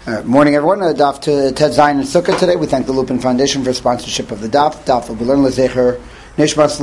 Morning, everyone. Daf to Ted Zion and Sukkah today. We thank the Lupin Foundation for sponsorship of the Daf. Daf will be learned Lezecher Nishmas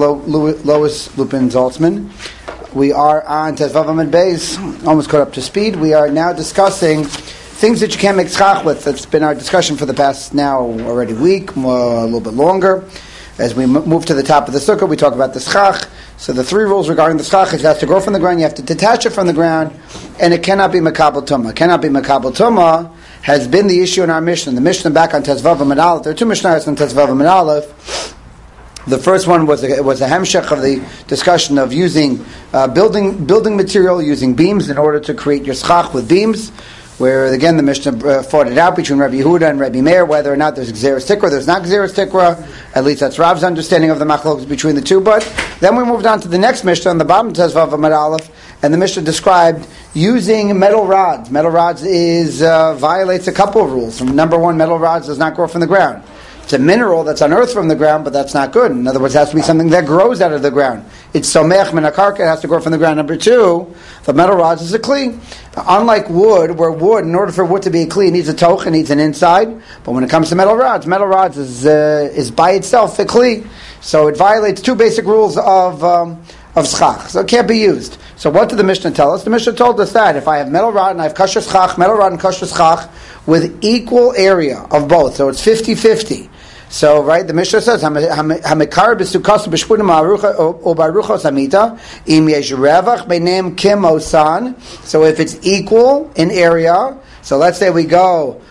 Lois Lupin Zaltzman. We are on Ted Vav Amud Beis, almost caught up to speed. We are now discussing things that you can't make schach with. That's been our discussion for the past now already week, a little bit longer. As we move to the top of the Sukkah, we talk about the schach. So the three rules regarding the schach is it has to grow from the ground, you have to detach it from the ground, and it cannot be makabel tumah. Cannot be makabel tumah has been the issue in our Mishnah. The Mishnah back on Tezvav Amud Aleph. There are two Mishnahs on Tezvav Amud Aleph. The first one was a hemshech of the discussion of using building material, using beams in order to create your schach with beams, where again the Mishnah fought it out between Rabbi Yehuda and Rabbi Meir whether or not there's Gzeras Tikra, there's not Gzeras Tikra. At least that's Rav's understanding of the machlokes between the two. But then we moved on to the next Mishnah on the bottom of Tezvav Amud Aleph, and the Mishnah described using metal rods. Metal rods violates a couple of rules. Number one, metal rods does not grow from the ground. It's a mineral that's unearthed from the ground, but that's not good. In other words, it has to be something that grows out of the ground. It's somech min hakarka, it has to grow from the ground. Number two, the metal rods is a kli. Unlike wood, where wood, in order for wood to be a kli, it needs a toch, it needs an inside. But when it comes to metal rods is by itself a kli. So it violates two basic rules of schach. So it can't be used. So what did the Mishnah tell us? The Mishnah told us that if I have metal rod and I have kasher schach, metal rod and kasher schach with equal area of both, so it's 50-50. So, right, the Mishnah says, "Hamekar b'sukas b'shpudim o baruchos hamita im yesh revach b'neim kim osan." So, if it's equal in area, so let's say we go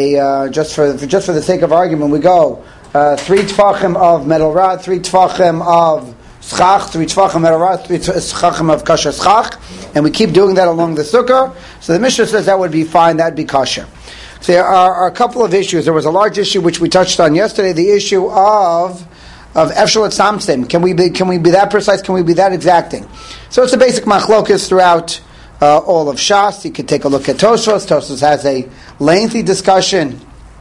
just for the sake of argument, we go 3 tfachim of metal rod, 3 tfachim of schach, 3 tfachim metal rod, 3 tfachim of kasher schach, and we keep doing that along the sukkah. So the Mishnah says that would be fine, that would be kasher. There are a couple of issues. There was a large issue which we touched on yesterday, the issue of efshel samstem. Can we be that precise? Can we be that exacting? So it's a basic machlokas throughout all of Shas. You could take a look at Tosfos. Tosfos has a lengthy discussion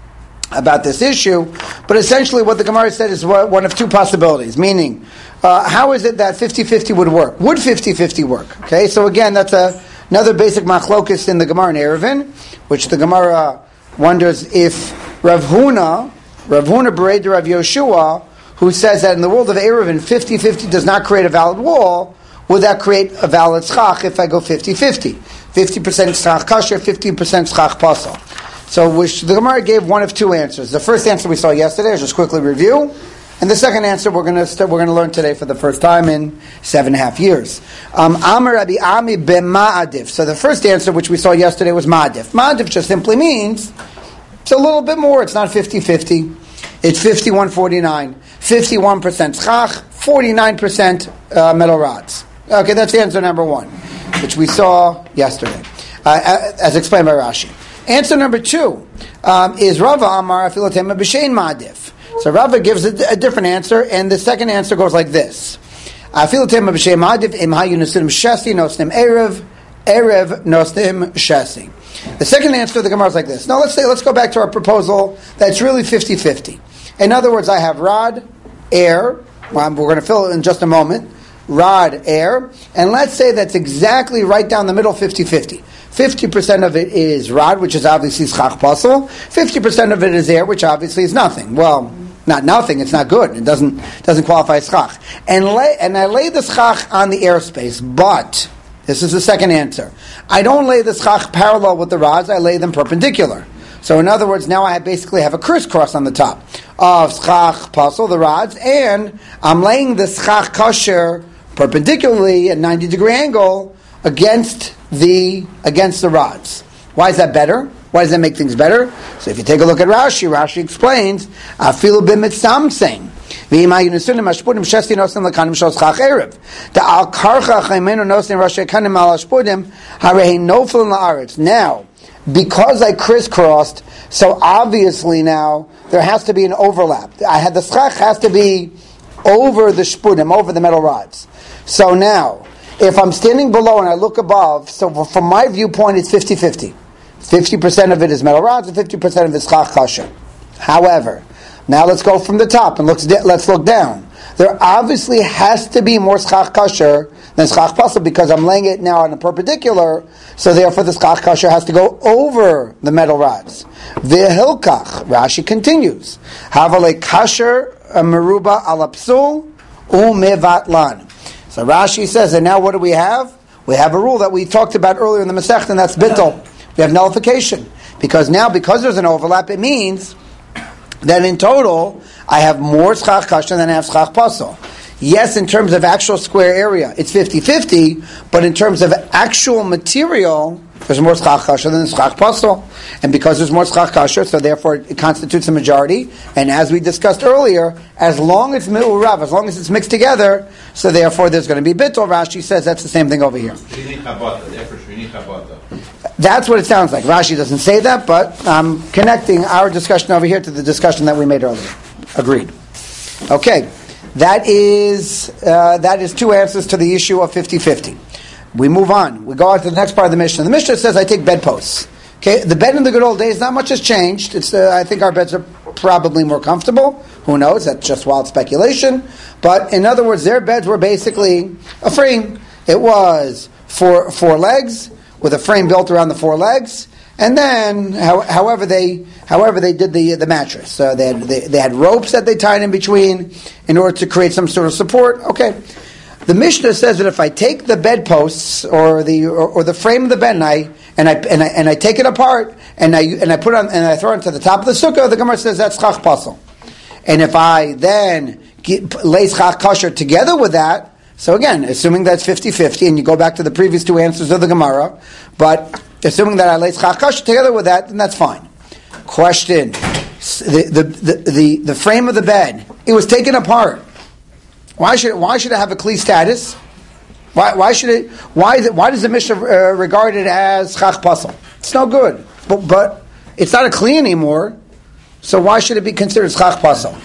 about this issue, but essentially what the Gemara said is one of two possibilities, meaning how is it that 50-50 would work? Would 50-50 work? Okay, so again, that's another basic machlokas in the Gemara in Eruvin, which the Gemara wonders if Rav Huna Bered Rav Yoshua, who says that in the world of Eruvin 50-50 does not create a valid wall, would that create a valid schach if I go 50-50? 50% schach kasher, 50% schach pasal. So the Gemara gave one of two answers. The first answer we saw yesterday, I'll just quickly review, and the second answer we're going to learn today for the first time in 7.5 years. Amar Rabbi Ami b'ma'adif. So the first answer, which we saw yesterday, was ma'adif. Ma'adif just simply means it's a little bit more. It's not 50-50. It's 51-49. 51% schach, 49% metal rods. Okay, that's answer number one, which we saw yesterday, as explained by Rashi. Answer number two is Rava Amar Afilotema b'shein ma'adif. So Rava gives a different answer, and the second answer goes like this: Afilotema b'shein ma'adif im hayu nosim shasi nosim erev nosim shasi. The second answer of the Gemara is like this. Now let's go back to our proposal that's really 50-50. In other words, I have rod, air. We're going to fill it in just a moment. Rod, air, and let's say that's exactly right down the middle, 50-50. 50% of it is rod, which is obviously schach pasal. 50% of it is air, which obviously is nothing. Well, not nothing. It's not good. It doesn't qualify as schach. And I lay the schach on the airspace, but this is the second answer. I don't lay the schach parallel with the rods. I lay them perpendicular. So in other words, now I basically have a crisscross on the top of schach pasal, the rods, and I'm laying the schach kasher perpendicularly at 90-degree angle against the rods. Why is that better? Why does that make things better? So if you take a look at Rashi explains, afilu b'mitzamsing. Now, because I crisscrossed, so obviously now there has to be an overlap. The schach has to be over the shpudim, over the metal rods. So now, if I'm standing below and I look above, so from my viewpoint it's 50-50. 50% of it is metal rods and 50% of it is schach kasher. However, now let's go from the top and let's look down. There obviously has to be more schach kasher then schach pasel, because I'm laying it now on a perpendicular, so therefore the schach kasher has to go over the metal rods. V'hilkach, Rashi continues, havale kasher meruba ala psul umevatlan. So Rashi says, and now what do we have? We have a rule that we talked about earlier in the Masechta, and that's bittul. We have nullification. Because there's an overlap, it means that in total, I have more schach kasher than I have schach pasel. Yes, in terms of actual square area, it's 50-50, but in terms of actual material, there's more schach kasher than schach pasel. And because there's more schach kasher, so therefore it constitutes a majority. And as we discussed earlier, as long as mi'urav, as long as it's mixed together, so therefore there's going to be bittul. Rashi says that's the same thing over here. That's what it sounds like. Rashi doesn't say that, but I'm connecting our discussion over here to the discussion that we made earlier. Agreed. Okay. That is two answers to the issue of 50-50. We move on. We go on to the next part of the Mishnah. The Mishnah says, I take bedposts. Okay, the bed in the good old days, not much has changed. It's I think our beds are probably more comfortable. Who knows? That's just wild speculation. But in other words, their beds were basically a frame. It was four legs with a frame built around the four legs. And then, however they did the mattress, they had ropes that they tied in between in order to create some sort of support. Okay, the Mishnah says that if I take the bedposts or the frame of the bed and I take it apart and I put on and I throw it to the top of the sukkah, the Gemara says that's schach pasel. And if I then lay schach kasher together with that, so again, assuming that's 50-50, and you go back to the previous two answers of the Gemara, but assuming that I lay schach kasher together with that, then that's fine. Question: the frame of the bed, it was taken apart. Why should it have a kli status? Why does the Mishnah regard it as schach pasel? It's no good, but it's not a kli anymore. So why should it be considered schach pasel?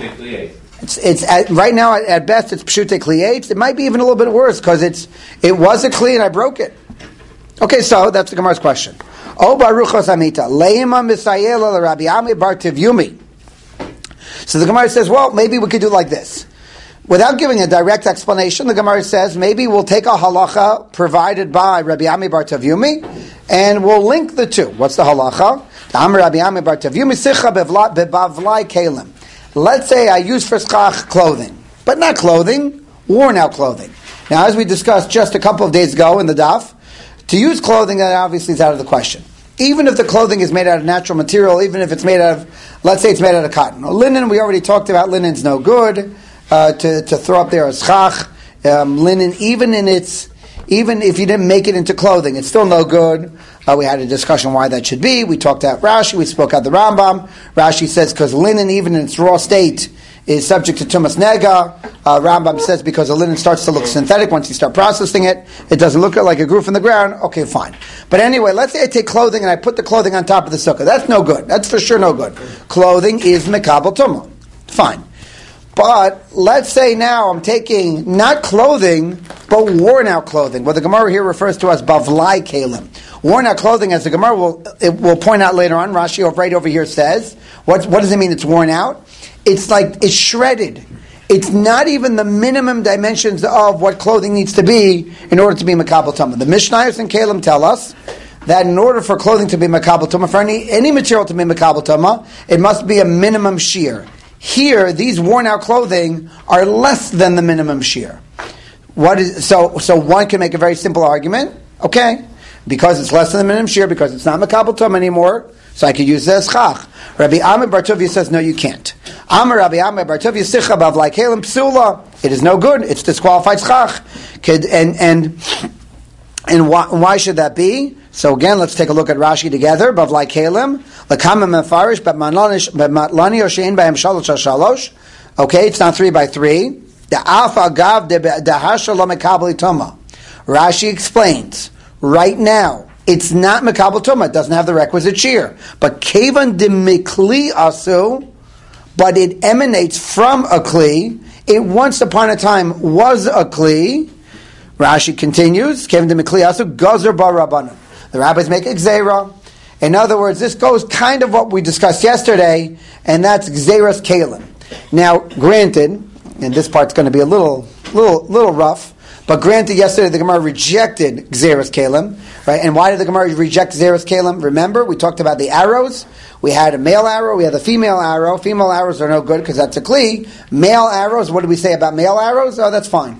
It's right now at best it's pshutei kliyetz. It might be even a little bit worse because it was a kli and I broke it. Okay, so that's the Gemara's question. O baruchos amita leima misayela Rabbi Ami bar Tivyumi. So the Gemara says, well, maybe we could do like this. Without giving a direct explanation, the Gemara says maybe we'll take a halacha provided by Rabbi Ami bar Tivyumi and we'll link the two. What's the halacha? Rabbi Ami bar Tivyumi sicha bevavlai kelim. Let's say I use for schach clothing, but not clothing, worn out clothing. Now, as we discussed just a couple of days ago in the daf, to use clothing, that obviously is out of the question. Even if the clothing is made out of natural material, even if it's made out of, let's say it's made out of cotton. Or linen, we already talked about linen's no good to throw up there as schach. Linen, even if you didn't make it into clothing, it's still no good. We had a discussion why that should be. We talked about Rashi. We spoke out the Rambam. Rashi says because linen, even in its raw state, is subject to tumas nega. Rambam says because the linen starts to look synthetic once you start processing it. It doesn't look like a groove in the ground. Okay, fine. But anyway, let's say I take clothing and I put the clothing on top of the sukkah. That's no good. That's for sure no good. Clothing is mekabel tumah. Fine. But let's say now I'm taking not clothing, but worn out clothing. What the Gemara here refers to as bavlai kelim. Worn out clothing, as the Gemara will point out later on, Rashi right over here says, what does it mean it's worn out? It's like it's shredded. It's not even the minimum dimensions of what clothing needs to be in order to be makabel tumah. The Mishnayos and Kalim tell us that in order for clothing to be makabel tumah, for any material to be makabel tumah, it must be a minimum shear. Here, these worn-out clothing are less than the minimum shear. So one can make a very simple argument. Okay, because it's less than the minimum shear, because it's not makabel tumah anymore, so I could use this schach. Rabbi Ami bar Tuvia says, no, you can't. Amar Rabbi Ami bar Tuvia sicha bavlai kelim psula. It is no good. It's disqualified schach. And why should that be? So again, let's take a look at Rashi together. Bavlai kelim lakam mefarish but matlani oshein b'hem shalosh shalosh. Okay, it's not 3 by 3. The af agav the hasha lo mekabel tuma. Rashi explains right now it's not mekabel tuma. It doesn't have the requisite shear. But kevan de mikli asu, but it emanates from a kli. It once upon a time was a kli. Rashi continues, Kevan de mikli asu gazer bar rabbanan. The rabbis make a gzeira. In other words, this goes kind of what we discussed yesterday, and that's gzeiras kelim. Now, granted, and this part's going to be a little rough, But granted, yesterday the Gemara rejected Gzeras Kalim, right? And why did the Gemara reject Gzeras Kalim? Remember, we talked about the arrows. We had a male arrow, we had a female arrow. Female arrows are no good because that's a kli. Male arrows, what did we say about male arrows? Oh, that's fine.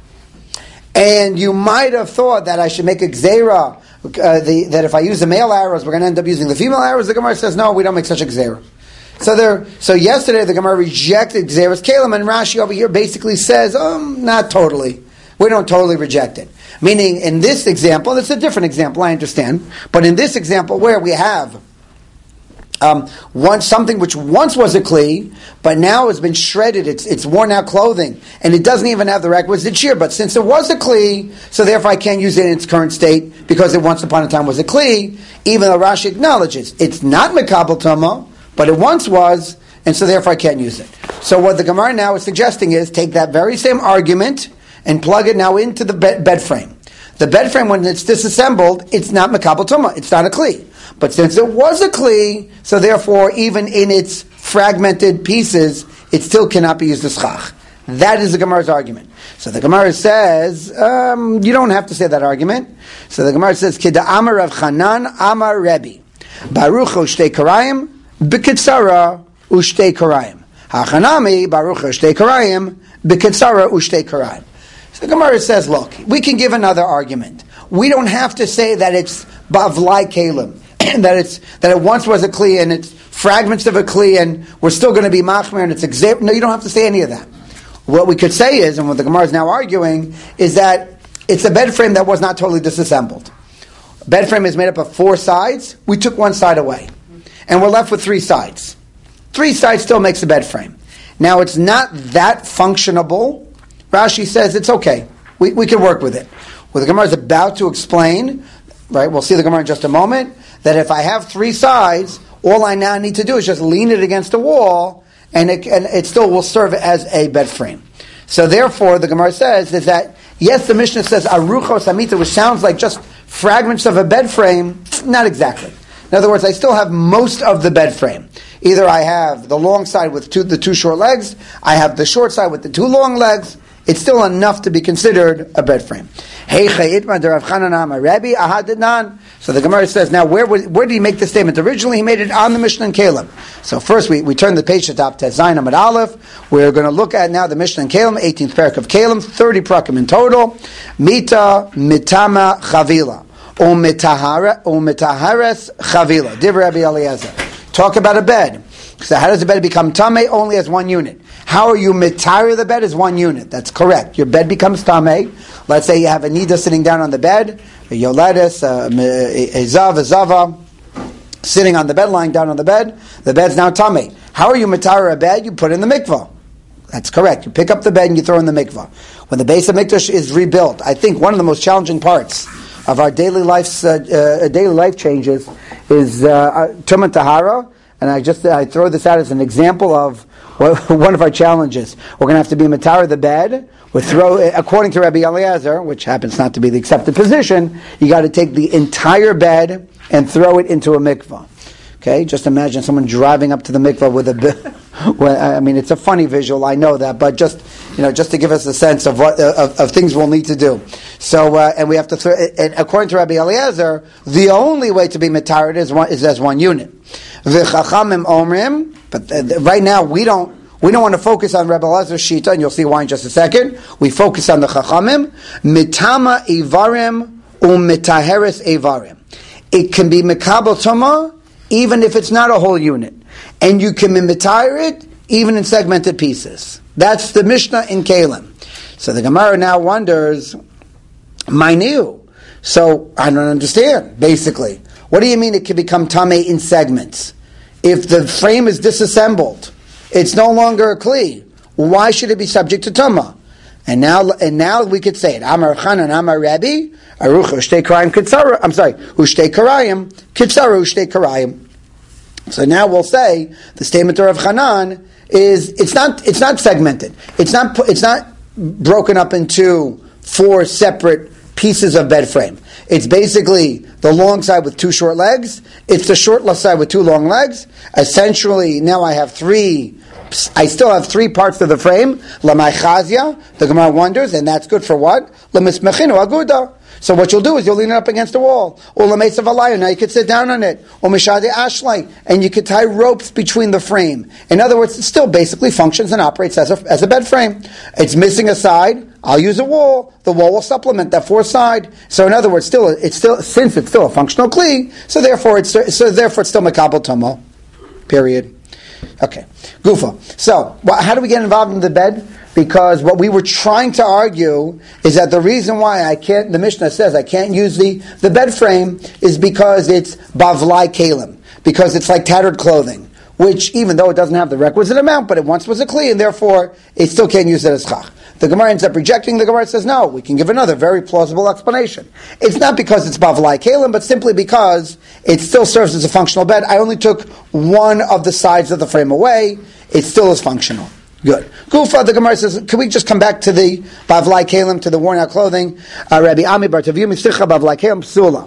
And you might have thought that I should make a Gzera, that if I use the male arrows, we're going to end up using the female arrows. The Gemara says, no, we don't make such a Gzera. So yesterday the Gemara rejected Gzeras Kalim, and Rashi over here basically says, not totally. We don't totally reject it. Meaning, in this example, it's a different example, I understand, but in this example where we have something which once was a kli, but now has been shredded, it's worn out clothing, and it doesn't even have the requisite shear, but since it was a kli, so therefore I can't use it in its current state, because it once upon a time was a kli, even though Rashi acknowledges it's not mekabel tama, but it once was, and so therefore I can't use it. So what the Gemara now is suggesting is, take that very same argument, and plug it now into the bed frame. The bed frame, when it's disassembled, it's not mekabel tuma, it's not a kli. But since it was a kli, so therefore, even in its fragmented pieces, it still cannot be used as chach. That is the Gemara's argument. So the Gemara says, you don't have to say that argument. So the Gemara says, Kida Amar Rav Chanan Amar Rebbe, Baruch Ushtei Karayim, B'Kitsara Ushtei Karayim. Hachanami Baruch Ushtei Karayim, B'Kitsara Ushtei Karayim. The Gemara says, look, we can give another argument. We don't have to say that it's bavlai kalim, that it once was a kli and it's fragments of a kli and we're still going to be machmer and it's exempt. No, you don't have to say any of that. What we could say is, and what the Gemara is now arguing, is that it's a bed frame that was not totally disassembled. A bed frame is made up of 4 sides. We took one side away. And we're left with 3 sides. 3 sides still makes a bed frame. Now, it's not that functionable. Rashi says it's okay. We can work with it. What the Gemara is about to explain, right? We'll see the Gemara in just a moment, that if I have 3 sides, all I now need to do is just lean it against a wall, and it still will serve as a bed frame. So therefore, the Gemara says is that, yes, the Mishnah says aruchos hamita, which sounds like just fragments of a bed frame. Not exactly. In other words, I still have most of the bed frame. Either I have the long side with the 2 short legs, I have the short side with the 2 long legs. It's still enough to be considered a bed frame. So the Gemara says, now where did he make the statement? Originally he made it on the Mishnah and Kalim. So first we turn the page to top Tezayin Amud Aleph. We're going to look at now the Mishnah and Kalim, 18th parak of Kalim, 30 prakim in total. Mita mitama chavila. Umitahares chavila. Divrei Rabbi Eliezer. Talk about a bed. So how does the bed become tameh? Only as one unit. How are you mitari the bed as one unit? That's correct. Your bed becomes tameh. Let's say you have a nida sitting down on the bed, a yoledis, a zava, sitting on the bed, lying down on the bed. The bed's now tameh. How are you mitari a bed? You put in the mikvah. That's correct. You pick up the bed and you throw in the mikvah. When the base of mikdash is rebuilt, I think one of the most challenging parts of our daily life changes is Tumah Tahara. And I throw this out as an example of one of our challenges. We're going to have to be matar the bed. According to Rabbi Eliezer, which happens not to be the accepted position, you got to take the entire bed and throw it into a mikvah. Okay, just imagine someone driving up to the mikvah with I mean, it's a funny visual, I know that, but just to give us a sense of what of things we'll need to do. So, and we have to throw. And according to Rabbi Eliezer, the only way to be matarid is as one unit. V'chachamim omrim, but right now we don't want to focus on Rabbi Eliezer's shita, and you'll see why in just a second. We focus on the chachamim. Mitama ivarim umitaheres ivarim. It can be mekabel tuma even if it's not a whole unit. And you can mitire it even in segmented pieces. That's the Mishnah in Kalim. So the Gemara now wonders, Mainu. So I don't understand, basically. What do you mean it can become tameh in segments? If the frame is disassembled, it's no longer a kli. Why should it be subject to tumah? And now we could say it. Amar Chanan, Amar Rebbe, Aruch Ushtei Karayim Kitzara. I'm sorry, Ushtei Karayim Kitzara Ushtei Karayim. So now we'll say the statement of Rav Chanan is it's not segmented. It's not broken up into 4 separate pieces of bed frame. It's basically the long side with 2 short legs. It's the short side with 2 long legs. Essentially, now I still have 3 parts of the frame. L'maichazia, the Gemara wonders, and that's good for what? L'mismechinu aguda. So what you'll do is you'll lean it up against the wall. Or l'meitzav alayah, now you could sit down on it. Or mishade ashlai, and you could tie ropes between the frame. In other words, it still basically functions and operates as a bed frame. It's missing a side. I'll use a wall. The wall will supplement that 4th side. So in other words, since it's still a functional kli, so therefore it's still mekabel tomo. Period. Okay, Gufa. So, how do we get involved in the bed? Because what we were trying to argue is that the reason why the Mishnah says I can't use the bed frame is because it's bavlai kalim, because it's like tattered clothing, which even though it doesn't have the requisite amount, but it once was a kli, and therefore it still can't use it as chach. The Gemara ends up rejecting. The Gemara says, no, we can give another very plausible explanation. It's not because it's bavlai kalim, but simply because it still serves as a functional bed. I only took one of the sides of the frame away. It still is functional. Good. Gufa, the Gemara says, can we just come back to the bavlai kalim, to the worn out clothing? Rabbi Ami bar Taviyah Misicha bavlai kalim psula.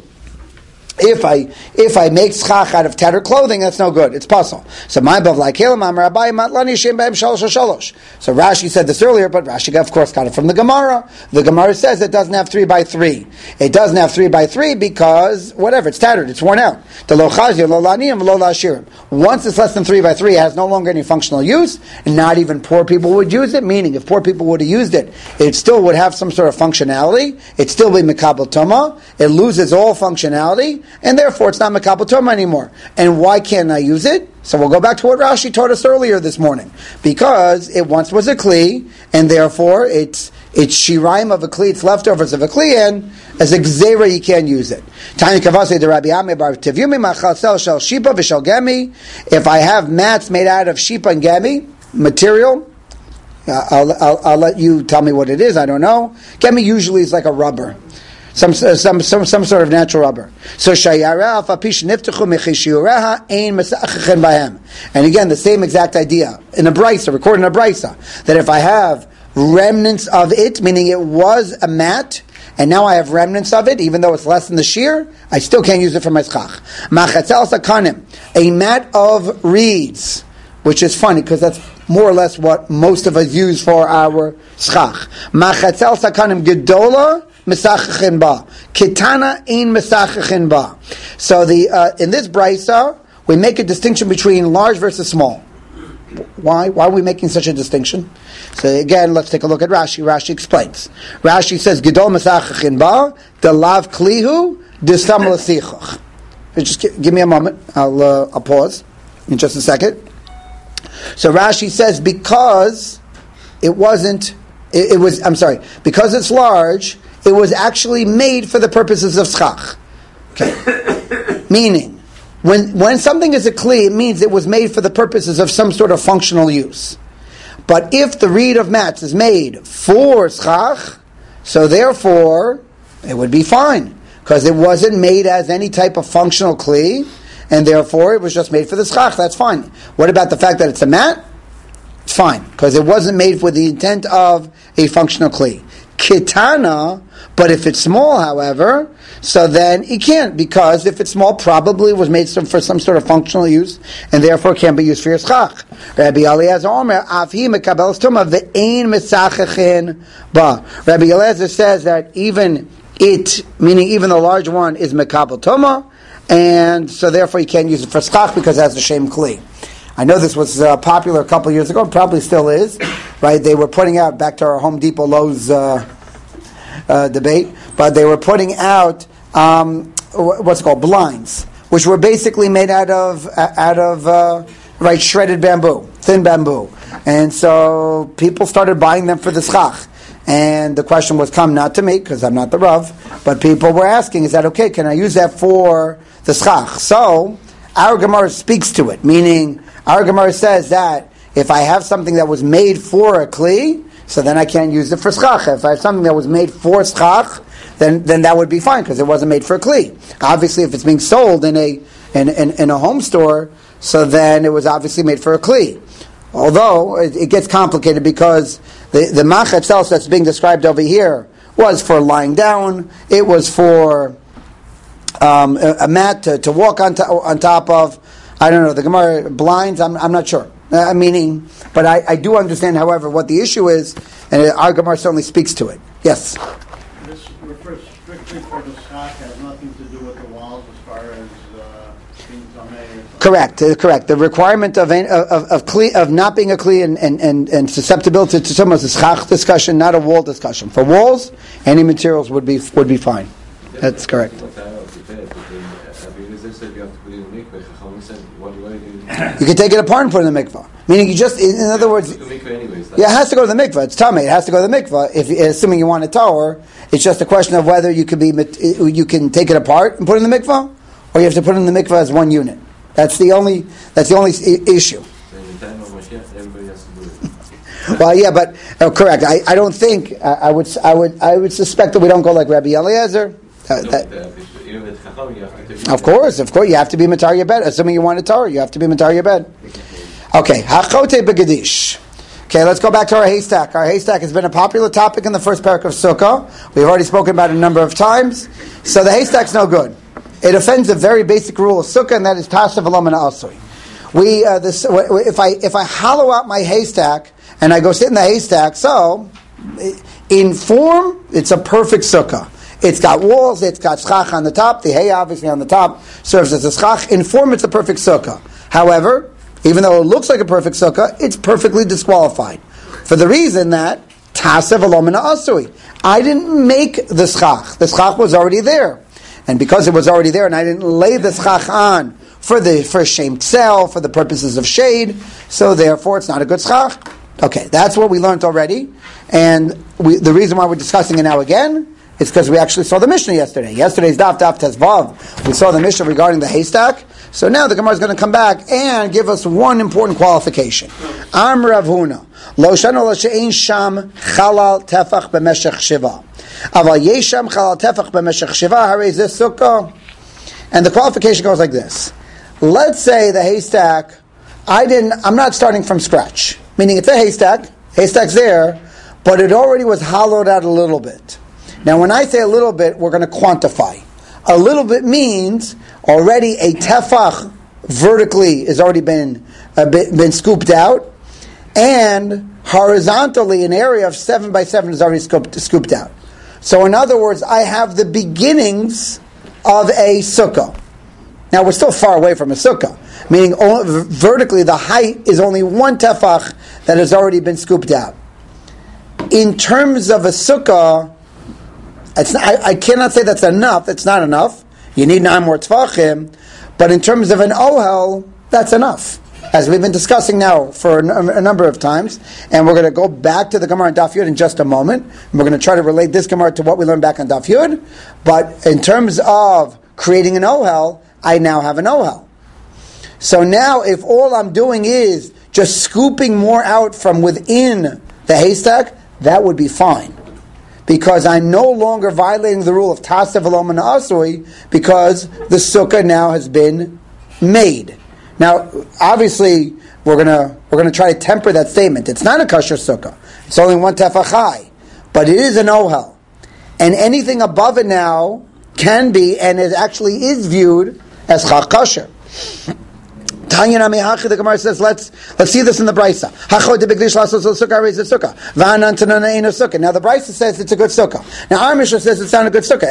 If I make schach out of tattered clothing, that's no good. It's puzzle. So my bavlai kalim amar Abai matlani shem b'hem shalosh shalosh. So Rashi said this earlier, but Rashi of course got it from the Gemara. The Gemara says it doesn't have 3x3. It doesn't have 3x3 because whatever, it's tattered, it's worn out. The lo chazir lo laniyim lo lashirim. Once it's less than 3x3, it has no longer any functional use, and not even poor people would use it. Meaning, if poor people would have used it, it still would have some sort of functionality. It'd still be mekabel toma. It loses all functionality. And therefore it's not Mekabel Toma anymore. And why can't I use it? So we'll go back to what Rashi taught us earlier this morning. Because it once was a Kli, and therefore it's shiraim of a Kli, it's leftovers of a Kli, and as a Gzeira you can't use it. Tani Kavase de Rabbi Ame bar Tevyumi Machasel Shel Shipa V'Shel Gemi. If I have mats made out of Shipa and Gemi material, I'll let you tell me what it is, I don't know. Gemi usually is like a rubber. Some sort of natural rubber. So shayara afapish niftachu mechishiureha ein mesachachen bahem. And again, the same exact idea in a brisa, recorded in a brisa, that if I have remnants of it, meaning it was a mat, and now I have remnants of it, even though it's less than the shear, I still can't use it for my schach. Machatzel sakanim, a mat of reeds, which is funny because that's more or less what most of us use for our schach. Machatzel sakanim gedola. Mesachachin ba. Kitana ein mesachachin ba. So in this brisa, we make a distinction between large versus small. Why? Why are we making such a distinction? So again, let's take a look at Rashi. Rashi explains. Rashi says, Gedol mesachachin ba, the lav klihu, distam l'sichach. Just give me a moment. I'll pause in just a second. So Rashi says, because because it's large, it was actually made for the purposes of schach. Okay. Meaning, when something is a kli, it means it was made for the purposes of some sort of functional use. But if the reed of mats is made for schach, so therefore, it would be fine. Because it wasn't made as any type of functional kli, and therefore it was just made for the schach. That's fine. What about the fact that it's a mat? It's fine. Because it wasn't made with the intent of a functional kli. Kitana, but if it's small, however, so then it can't, because if it's small, probably it was made for some sort of functional use, and therefore can't be used for your schach. Rabbi Eliezer Omer, Avhi mekabel tuma ve'ein mesachachin ba. Rabbi Eliezer says that even the large one, is mekabel tuma, and so therefore you can't use it for schach because it has the shem kli. I know this was popular a couple of years ago, probably still is, right? They were putting out, back to our Home Depot Lowe's debate, but they were putting out what's called blinds, which were basically made out of shredded bamboo, thin bamboo, and so people started buying them for the schach. And the question was come not to me, because I'm not the Rav, but people were asking, is that okay? Can I use that for the schach? So our Gemara speaks to it, meaning our Gemara says that if I have something that was made for a kli, so then I can't use it for schach. If I have something that was made for schach, then that would be fine because it wasn't made for a kli. Obviously, if it's being sold in a home store, so then it was obviously made for a kli. Although it gets complicated because the mach itself that's being described over here was for lying down. It was for a mat to walk on top of. I don't know, the Gemara blinds, I'm not sure. But I do understand, however, what the issue is, and our Gemara certainly speaks to it. Yes? This refers strictly for the schach, has nothing to do with the walls as far as being tamei. Correct. The requirement of not being a kli and susceptibility to some is a schach discussion, not a wall discussion. For walls, any materials would be fine. That's correct. You can take it apart and put it in the mikvah. Meaning in other words, it has to go to the mikvah. It's tamei. It has to go to the mikvah. Assuming you want a tower, it's just a question of whether you can take it apart and put it in the mikvah, or you have to put it in the mikvah as one unit. That's the only issue. Well, yeah, but correct. I don't think I would suspect that we don't go like Rabbi Eliezer. Of course, you have to be matar your bed. Assuming you want a Torah, you have to be matar your bed. Okay, hachote begadish. Okay, let's go back to our haystack. Our haystack has been a popular topic in the first parak of Sukkah. We've already spoken about it a number of times. So the haystack's no good. It offends a very basic rule of Sukkah, and that is tasav v'lo min ha'asui. If I hollow out my haystack and I go sit in the haystack, so in form it's a perfect Sukkah. It's got walls, it's got schach on the top, the hay obviously on the top serves as a schach. In form it's a perfect sukkah. However, even though it looks like a perfect sukkah, it's perfectly disqualified. For the reason that, tasev v'lo min ha'asui. I didn't make the schach. The schach was already there. And because it was already there and I didn't lay the schach on for shame tzel, for the purposes of shade, so therefore it's not a good schach. Okay, that's what we learned already. And the reason why we're discussing it now again, it's because we actually saw the Mishnah yesterday. Yesterday's Daf Tezvav, we saw the Mishnah regarding the haystack. So now the Gemara is going to come back and give us one important qualification. Am Rav Huna, lo shano lo she'ein sham chalal tefach b'meshech shiva. Aval yesh sham chalal tefach b'meshech shiva, harei zeh sukkah. And the qualification goes like this. Let's say the haystack, I'm not starting from scratch. Meaning it's a haystack's there, but it already was hollowed out a little bit. Now, when I say a little bit, we're going to quantify. A little bit means already a tefach vertically has already been scooped out, and horizontally an area of 7 by 7 is already scooped out. So, in other words, I have the beginnings of a sukkah. Now, we're still far away from a sukkah, meaning vertically the height is only one tefach that has already been scooped out. In terms of a sukkah, I cannot say that's enough. It's not enough. You need 9 more tefachim. But in terms of an ohel, that's enough. As we've been discussing now for a number of times. And we're going to go back to the Gemara on Daf Yud in just a moment. And we're going to try to relate this Gemara to what we learned back on Daf Yud. But in terms of creating an ohel, I now have an ohel. So now if all I'm doing is just scooping more out from within the haystack, that would be fine. Because I'm no longer violating the rule of tasav v'lo min ha'asui, because the sukkah now has been made. Now, obviously, we're gonna try to temper that statement. It's not a kosher sukkah. It's only one tefach high, but it is an ohel, and anything above it now can be, and it actually is viewed as chach kosher. The Gemara says, let's see this in the Brisa. Now the Brisa says it's a good sukkah. Now our Mishnah says it's not a good sukkah.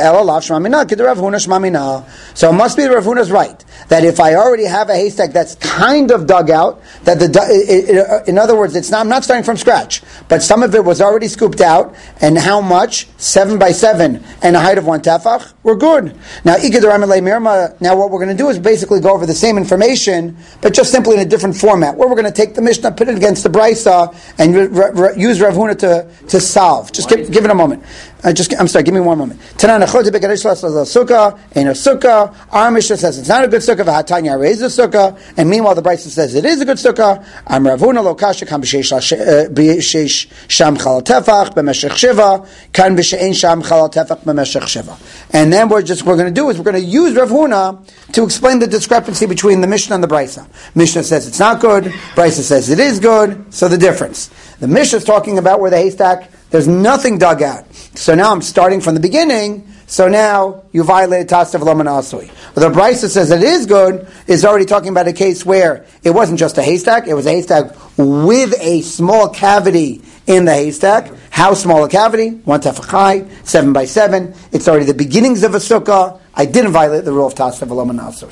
So it must be Rav Huna's right that if I already have a haystack that's kind of dug out, that in other words, I'm not starting from scratch, but some of it was already scooped out, and how much? 7 by 7 and a height of 1 tefach. We're good. Now what we're going to do is basically go over the same information, but just simply in a different format, where we're going to take the Mishnah, put it against the Brisa, and use Rav Huna to solve. Just give it a moment. I'm sorry, give me one moment. Sukkah, ain't a sukkah. Our Mishnah says it's not a good sukkah, v'hatanya is a sukkah, and meanwhile the Brisa says it is a good sukkah. I'm Rav Huna lo kasha kan b'sheish sham chalal tefach b'meshech shiva, kan b'she'ein sham chalal tefach b'meshech shiva. And then we're going to do is we're going to use Rav Huna to explain the discrepancy between the Mishnah and the Brisa. Mishnah says it's not good, Brisa says it is good, so the difference. The Mishnah is talking about where the haystack, there's nothing dug out. So now I'm starting from the beginning. So now you violated Tasav Loman Asui. The Brisa says it is good is already talking about a case where it wasn't just a haystack, it was a haystack with a small cavity in the haystack. How small a cavity? 1 tefach high, 7 by 7. It's already the beginnings of a sukkah. I didn't violate the rule of Tasav Loman Asui.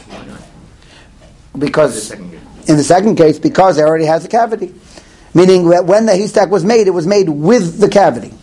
Because in the second case, because it already has a cavity. Meaning that when the haystack was made, it was made with the cavity.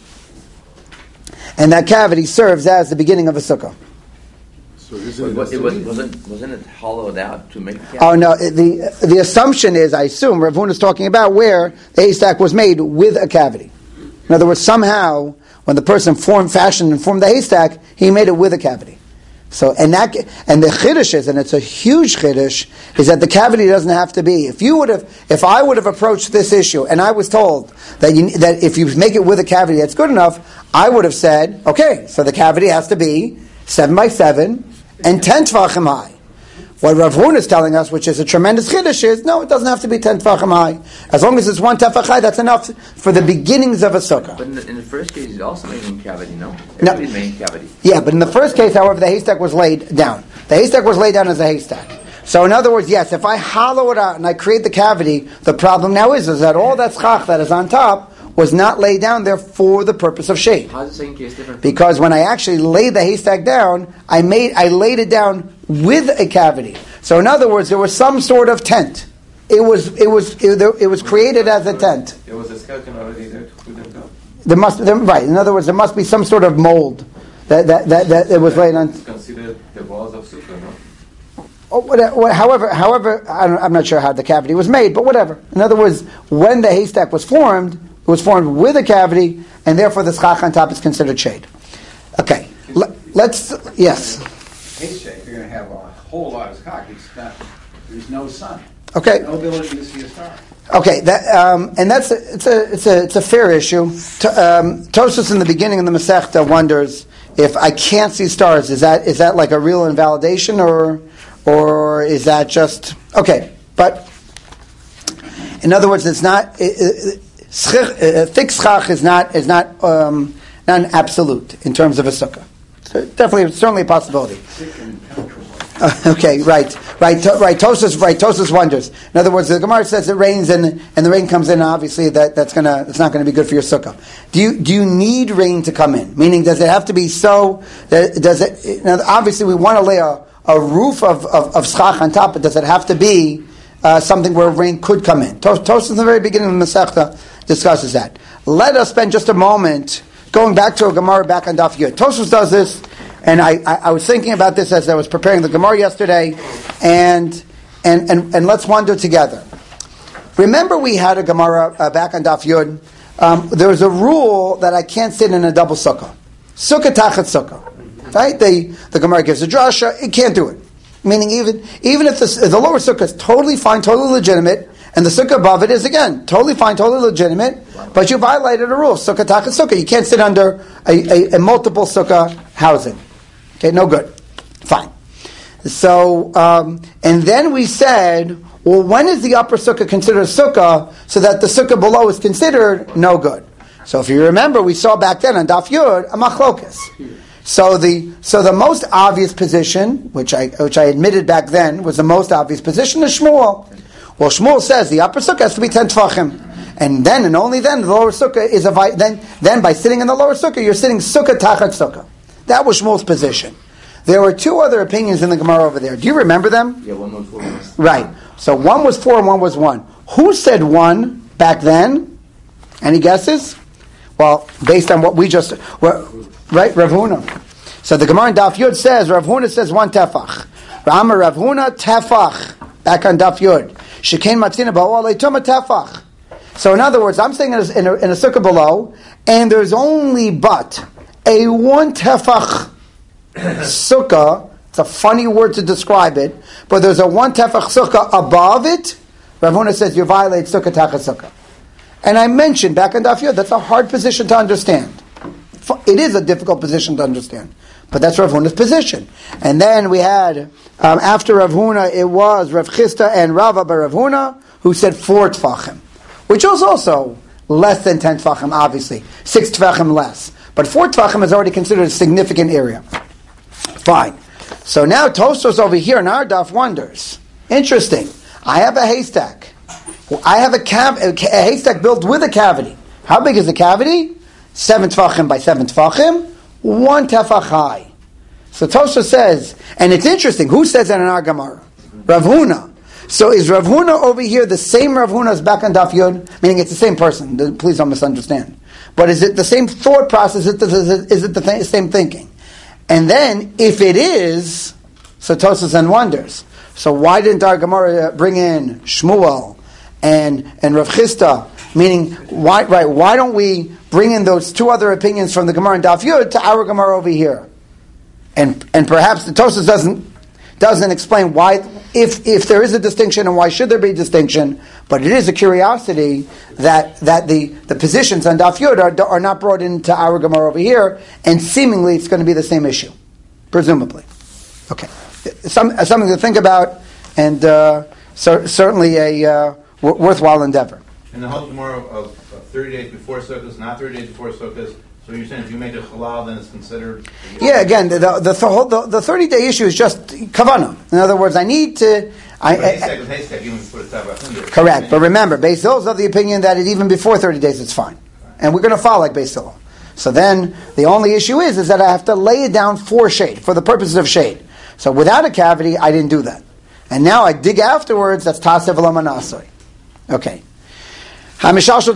And that cavity serves as the beginning of a sukkah. So wasn't it hollowed out to make the cavity? Oh no, the assumption is, I assume, Rav Huna is talking about where the haystack was made with a cavity. In other words, somehow, when the person fashioned and formed the haystack, he made it with a cavity. So, and the chiddush is, and it's a huge chiddush, is that the cavity doesn't have to be. If I would have approached this issue, and I was told that if you make it with a cavity, that's good enough, I would have said, okay, so the cavity has to be 7 by 7 and 10 tefachim high. What Rav Huna is telling us, which is a tremendous chiddush, is no, it doesn't have to be 10 tefachim high. As long as it's 1 tefach high, that's enough for the beginnings of a sukkah. But in the first case, it's also made in cavity, no? No. Everybody's made in cavity. Yeah, but in the first case, however, the haystack was laid down. The haystack was laid down as a haystack. So in other words, yes, if I hollow it out and I create the cavity, the problem now is that all that schach that is on top was not laid down there for the purpose of shade. How is the second case different? Because when I actually laid the haystack down, I laid it down with a cavity. So in other words, there was some sort of tent. It was created as a tent. There was a skeleton already there to put them down. Right. In other words, there must be some sort of mold that it was laid on. It's considered the walls of sukkah, no? Oh, however, I'm not sure how the cavity was made, but whatever. In other words, when the haystack was formed, it was formed with a cavity, and therefore the schach on top is considered shade. Okay, let's, yes. Haystack, you're going to have a whole lot of schach. There's no sun. Okay. No ability to see a star. Okay, it's a fair issue. Tosfos in the beginning of the Masechta wonders if I can't see stars. Is that like a real invalidation, or is that just okay? But in other words, it's not thick schach is not an absolute in terms of a sukkah. So definitely, certainly a possibility. Okay, right. Tosfos wonders. In other words, the Gemara says it rains and the rain comes in. Obviously, it's not going to be good for your sukkah. Do you need rain to come in? Meaning, does it have to be so? Does it? Now, obviously, we want to lay a roof of schach on top, but does it have to be something where rain could come in? Tosfos in the very beginning of the Masechta discusses that. Let us spend just a moment going back to a Gemara back on Daf Yud. Tosfos does this. And I was thinking about this as I was preparing the Gemara yesterday, and let's wander together. Remember, we had a Gemara back on Daf Yud. There was a rule that I can't sit in a double sukkah, sukkah tachat sukkah. Right? The Gemara gives a drasha. It can't do it. Meaning, even if the lower sukkah is totally fine, totally legitimate, and the sukkah above it is again totally fine, totally legitimate, but you violated a rule, sukkah tachat sukkah. You can't sit under a multiple sukkah housing. Okay, no good. Fine. So, and then we said, well, when is the upper sukkah considered a sukkah so that the sukkah below is considered no good? So if you remember, we saw back then on Daf Yud, a machlokas. So the most obvious position, which I admitted back then, was the most obvious position, is Shmuel. Well, Shmuel says the upper sukkah has to be 10 tefachim. And then, and only then, the lower sukkah is then by sitting in the lower sukkah, you're sitting sukkah tachat sukkah. That was Shmuel's position. There were two other opinions in the Gemara over there. Do you remember them? Yeah, one was 4. Right. So one was 4 and one was 1. Who said 1 back then? Any guesses? Well, based on what we just... right, Rav Huna. So the Gemara in Daf Yud says, Rav Huna says 1 tefach. Rama Rav Huna tefach. Back on Daf Yud. Shekein matzina ba'o aleituma tefach. So in other words, I'm staying in a sukkah below, and there's only but a 1 tefach sukkah. It's a funny word to describe it, but there's a 1 tefach sukkah above it. Rav Huna says you violate sukkah tachat sukkah. And I mentioned back in Daf Yud, that's a hard position to understand. It is a difficult position to understand, but that's Rav Huna's position. And then we had after Rav Huna, it was Rav Chisda and Rava bar Rav Huna who said 4 tefachim, which was also less than 10 tefachim, obviously 6 tefachim less. But 4 Tvachim is already considered a significant area. Fine. So now Tosfos over here in our daf wonders. Interesting. I have a haystack. I have a haystack built with a cavity. How big is the cavity? 7 Tvachim by 7 Tvachim, 1 tefach high. So Tosfos says, and it's interesting, who says that in our Gemara? Rav Huna. So is Rav Huna over here the same Rav Huna as back on Daf Yud? Meaning it's the same person. Please don't misunderstand. But is it the same thought process? Is it the same thinking? And then, if it is, so Tosfos then wonders. So why didn't our Gemara bring in Shmuel and Rav Chisda? Meaning, why don't we bring in those 2 other opinions from the Gemara in Daf Yud to our Gemara over here? And perhaps the Tosfos doesn't explain why, if there is a distinction and why should there be a distinction, but it is a curiosity that the positions on Daf Yud are not brought into our Gemara over here, and seemingly it's going to be the same issue, presumably. Okay, something to think about, and certainly a worthwhile endeavor. And the whole Gemara of 30 days before Sukkot, not 30 days before Sukkot. So you're saying if you make a halal, then it's considered? Yeah, again, the 30-day issue is just kavanah. In other words, I need to... Haystack, even put a tabach. Correct, but remember, Beis Hillel is of the opinion that even before 30 days it's fine. And we're going to follow like Beis Hillel. So then, the only issue is that I have to lay it down for shade, for the purposes of shade. So without a cavity, I didn't do that. And now I dig afterwards, that's Tasev Lamanasoi. Okay. Okay, we spend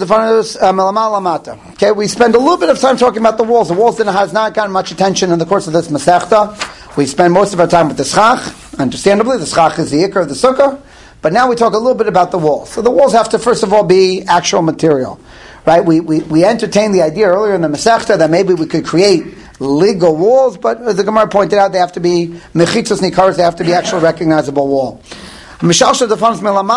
a little bit of time talking about the walls. The walls has not gotten much attention in the course of this Masechta. We spend most of our time with the schach. Understandably, the schach is the ikar of the sukkah. But now we talk a little bit about the walls. So the walls have to, first of all, be actual material. Right? We entertained the idea earlier in the Masechta that maybe we could create legal walls, but as the Gemara pointed out, they have to be mechitzos nikaros, they have to be actual recognizable wall. So first and foremost,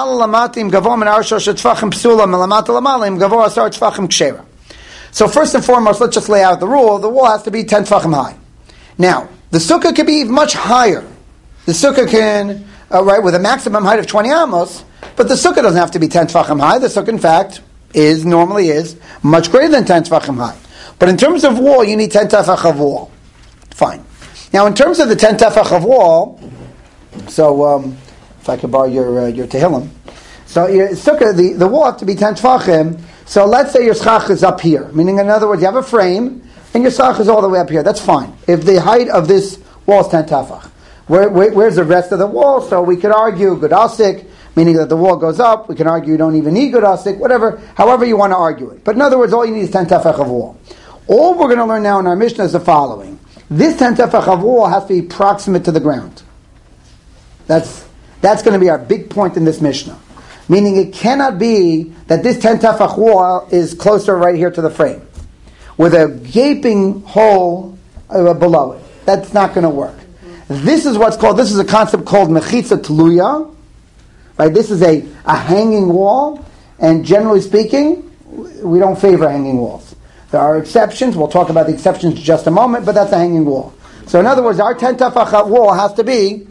let's just lay out the rule. The wall has to be 10 tefachim high. Now, the sukkah can be much higher. The sukkah can, with a maximum height of 20 amos, but the sukkah doesn't have to be 10 tefachim high. The sukkah, in fact, normally is much greater than 10 tefachim high. But in terms of wall, you need 10 tefach of wall. Fine. Now, in terms of the 10 tefach of wall, so... if I could borrow your Tehillim. So your sukkah, the wall has to be 10 tefachim. So let's say your schach is up here. Meaning, in other words, you have a frame, and your schach is all the way up here. That's fine. If the height of this wall is 10 tefach. Where's the rest of the wall? So we could argue Gudasik, meaning that the wall goes up. We can argue you don't even need Gudasik, whatever, however you want to argue it. But in other words, all you need is 10 tefach of wall. All we're going to learn now in our Mishnah is the following. This 10 tefach of wall has to be proximate to the ground. That's going to be our big point in this Mishnah. Meaning it cannot be that this 10 tefach wall is closer right here to the frame, with a gaping hole below it. That's not going to work. This is a concept called mechitza tluya. Right? This is a hanging wall, and generally speaking, we don't favor hanging walls. There are exceptions. We'll talk about the exceptions in just a moment, but that's a hanging wall. So in other words, our 10 tefach wall has to be...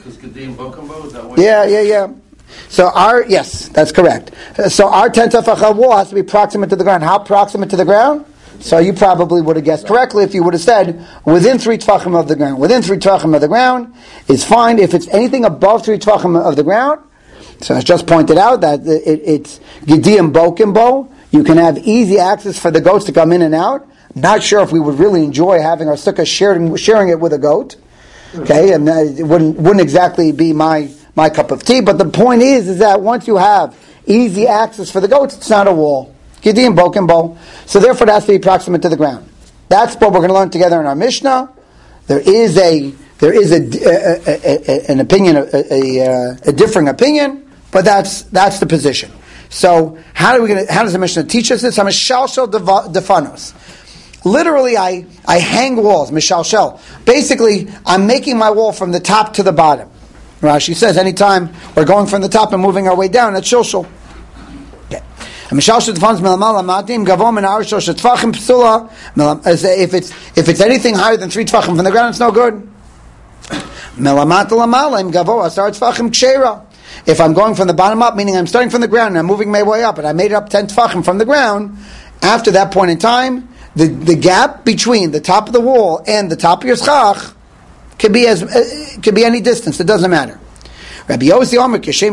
Yeah. So yes, that's correct. So our 10 tefach wall has to be proximate to the ground. How proximate to the ground? So you probably would have guessed correctly if you would have said within 3 tefachim of the ground. Within 3 tefachim of the ground is fine. If it's anything above 3 tefachim of the ground, so as just pointed out that it's Gideon Bokimbo, you can have easy access for the goats to come in and out. Not sure if we would really enjoy having our sukkah sharing it with a goat. Okay, and it wouldn't exactly be my cup of tea. But the point is that once you have easy access for the goats, it's not a wall. Gideon Bokimbo. So therefore, it has to be proximate to the ground. That's what we're going to learn together in our Mishnah. There is an opinion, a differing opinion, but that's the position. So how does the Mishnah teach us this? Mishalshel defanos. Literally, I hang walls, mishalshel. Basically, I'm making my wall from the top to the bottom. Rashi says, anytime we're going from the top and moving our way down, that's shilshel. Okay. If it's anything higher than 3 tefachim from the ground, it's no good. If I'm going from the bottom up, meaning I'm starting from the ground and I'm moving my way up, and I made it up 10 tefachim from the ground, after that point in time, the gap between the top of the wall and the top of your schach could be any distance. It doesn't matter. Rabbi Yossi Omer Kishem